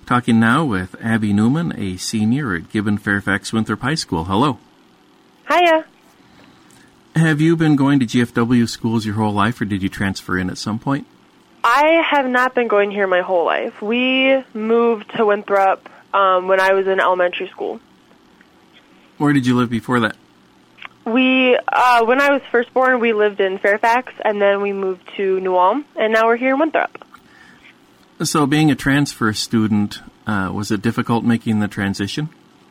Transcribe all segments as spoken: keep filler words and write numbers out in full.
Talking now with Abby Newman, a senior at Gibbon Fairfax Winthrop High School. Hello. Hiya. Have you been going to G F W schools your whole life, or did you transfer in at some point? I have not been going here my whole life. We moved to Winthrop um, when I was in elementary school. Where did you live before that? We, uh, when I was first born, we lived in Fairfax, and then we moved to New Ulm, and now we're here in Winthrop. So being a transfer student, uh, was it difficult making the transition?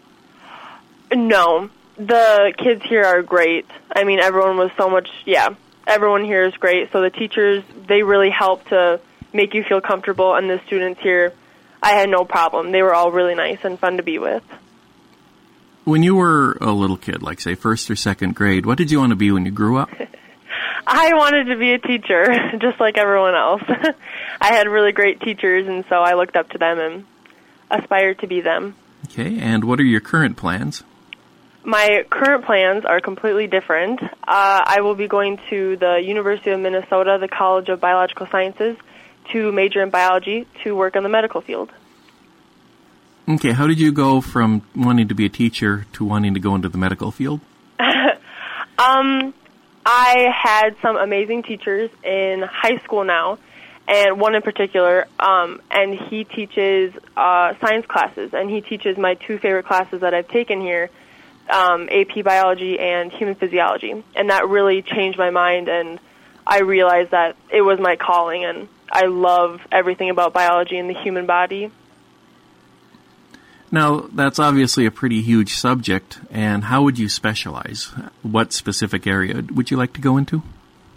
No. The kids here are great. I mean, everyone was so much, yeah, everyone here is great. So the teachers, they really help to make you feel comfortable, and the students here, I had no problem. They were all really nice and fun to be with. When you were a little kid, like, say, first or second grade, what did you want to be when you grew up? I wanted to be a teacher, just like everyone else. I had really great teachers, and so I looked up to them and aspired to be them. Okay, and what are your current plans? My current plans are completely different. Uh, I will be going to the University of Minnesota, the College of Biological Sciences, to major in biology, to work in the medical field. Okay, how did you go from wanting to be a teacher to wanting to go into the medical field? um... I had some amazing teachers in high school now, and one in particular, um, and he teaches uh, science classes, and he teaches my two favorite classes that I've taken here, um, A P Biology and Human Physiology, and that really changed my mind, and I realized that it was my calling, and I love everything about biology and the human body. Now, that's obviously a pretty huge subject, and how would you specialize? What specific area would you like to go into?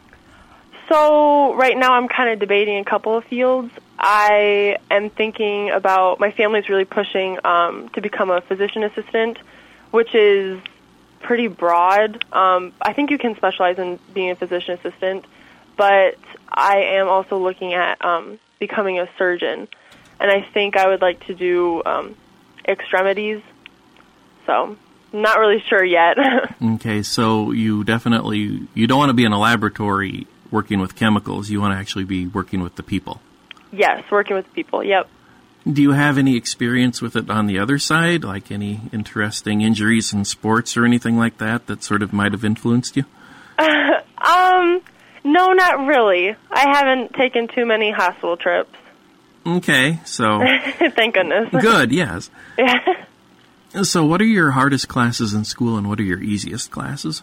So, right now I'm kind of debating a couple of fields. I am thinking about, my family's really pushing um, to become a physician assistant, which is pretty broad. Um, I think you can specialize in being a physician assistant, but I am also looking at um, becoming a surgeon, and I think I would like to do Um, extremities, so not really sure yet. Okay, so you definitely, you don't want to be in a laboratory working with chemicals, you want to actually be working with the people. Yes, working with people, yep. Do you have any experience with it on the other side, like any interesting injuries in sports or anything like that that sort of might have influenced you? um, no, not really. I haven't taken too many hospital trips. Okay, so... Thank goodness. Good, yes. Yeah. So what are your hardest classes in school, and what are your easiest classes?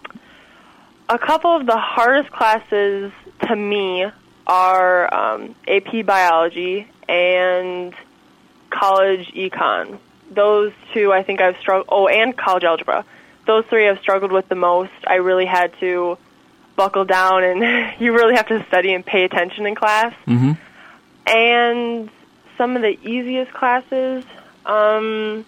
A couple of the hardest classes to me are um, A P Biology and college econ. Those two I think I've struggled... Oh, and college algebra. Those three I've struggled with the most. I really had to buckle down, and you really have to study and pay attention in class. Mm-hmm. And some of the easiest classes, um,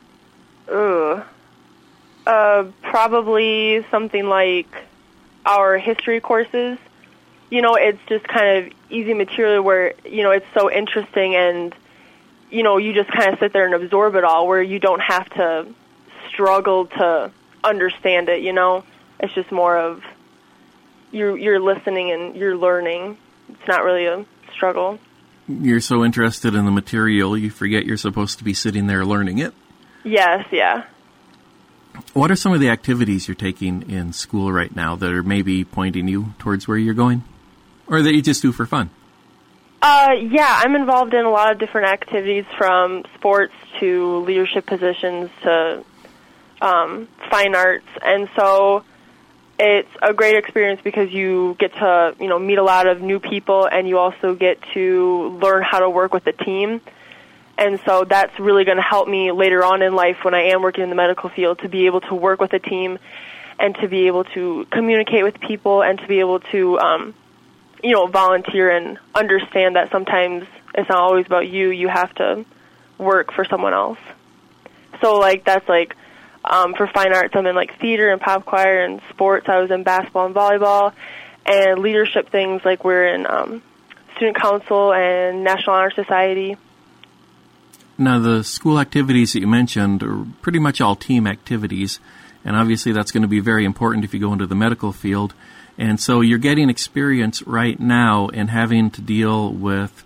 ugh, uh, probably something like our history courses. You know, it's just kind of easy material where, you know, it's so interesting and, you know, you just kind of sit there and absorb it all, where you don't have to struggle to understand it, you know. It's just more of you're, you're listening and you're learning. It's not really a struggle. You're so interested in the material, you forget you're supposed to be sitting there learning it. Yes, yeah. What are some of the activities you're taking in school right now that are maybe pointing you towards where you're going? Or that you just do for fun? Uh, yeah, I'm involved in a lot of different activities, from sports to leadership positions to um, fine arts. And so it's a great experience because you get to, you know, meet a lot of new people, and you also get to learn how to work with a team. And so that's really going to help me later on in life when I am working in the medical field, to be able to work with a team and to be able to communicate with people and to be able to, um, you know, volunteer and understand that sometimes it's not always about you. You have to work for someone else. So, like, that's like, Um, for fine arts, I'm in, like, theater and pop choir, and sports, I was in basketball and volleyball, and leadership things, like we're in um, student council and National Honor Society. Now, the school activities that you mentioned are pretty much all team activities, and obviously that's going to be very important if you go into the medical field. And so you're getting experience right now in having to deal with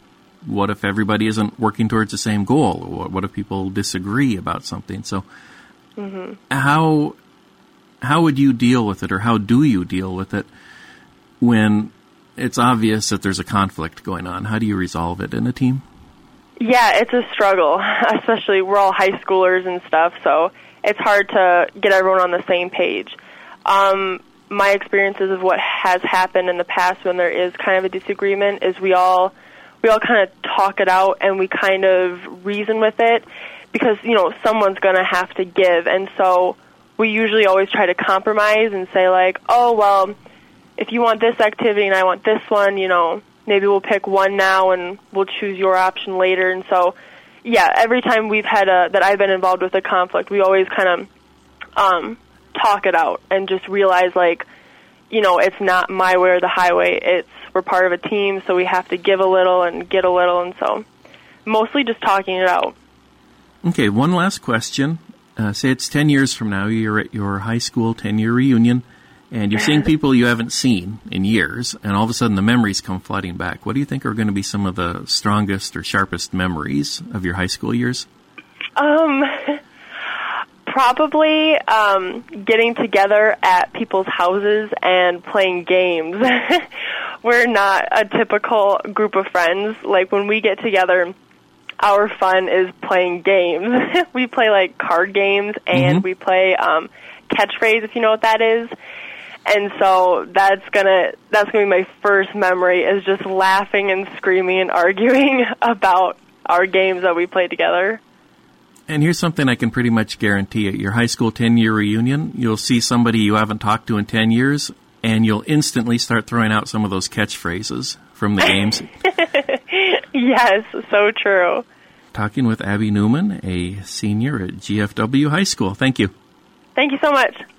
what if everybody isn't working towards the same goal? What, what if people disagree about something? So mm-hmm. how how would you deal with it, or how do you deal with it when it's obvious that there's a conflict going on? How do you resolve it in a team? Yeah, it's a struggle, especially we're all high schoolers and stuff, so it's hard to get everyone on the same page. Um, my experiences of what has happened in the past when there is kind of a disagreement is we all we all kind of talk it out and we kind of reason with it, because, you know, someone's going to have to give, and so we usually always try to compromise and say, like, oh, well, if you want this activity and I want this one, you know, maybe we'll pick one now and we'll choose your option later. And so, yeah, every time we've had a, that I've been involved with a conflict, we always kind of um, talk it out and just realize, like, you know, it's not my way or the highway. It's, we're part of a team, so we have to give a little and get a little. And so mostly just talking it out. Okay, one last question. Uh, say it's ten years from now, you're at your high school ten-year reunion, and you're seeing people you haven't seen in years, and all of a sudden the memories come flooding back. What do you think are going to be some of the strongest or sharpest memories of your high school years? Um, probably um, getting together at people's houses and playing games. We're not a typical group of friends. Like, when we get together, our fun is playing games. We play, like, card games, and mm-hmm. we play um, catchphrase, if you know what that is. And so that's gonna that's gonna be my first memory, is just laughing and screaming and arguing about our games that we play together. And here's something I can pretty much guarantee: at your high school ten-year reunion, you'll see somebody you haven't talked to in ten years, and you'll instantly start throwing out some of those catchphrases from the games. Yes, so true. Talking with Abby Newman, a senior at G F W High School. Thank you. Thank you so much.